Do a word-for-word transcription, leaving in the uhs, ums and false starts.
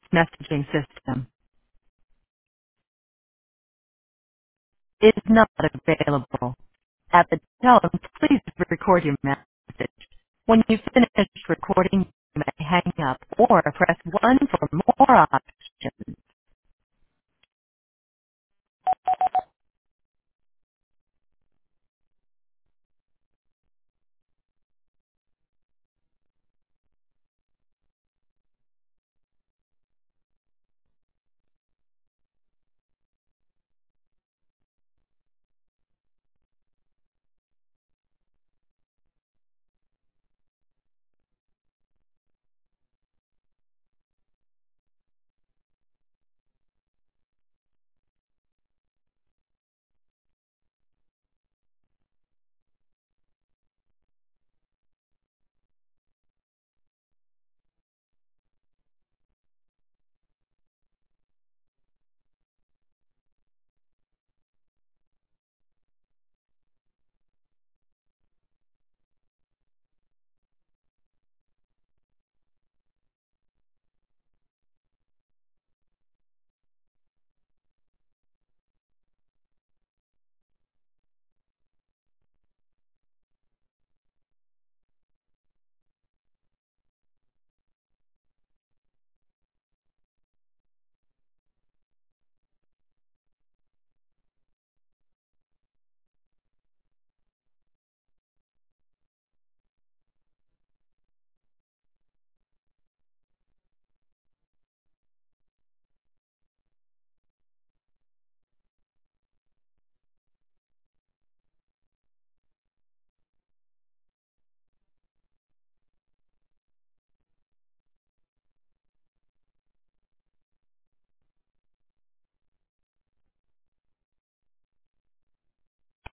messaging system is not available. At the tone, please record your message. When you finish recording, you may hang up or press one for more options.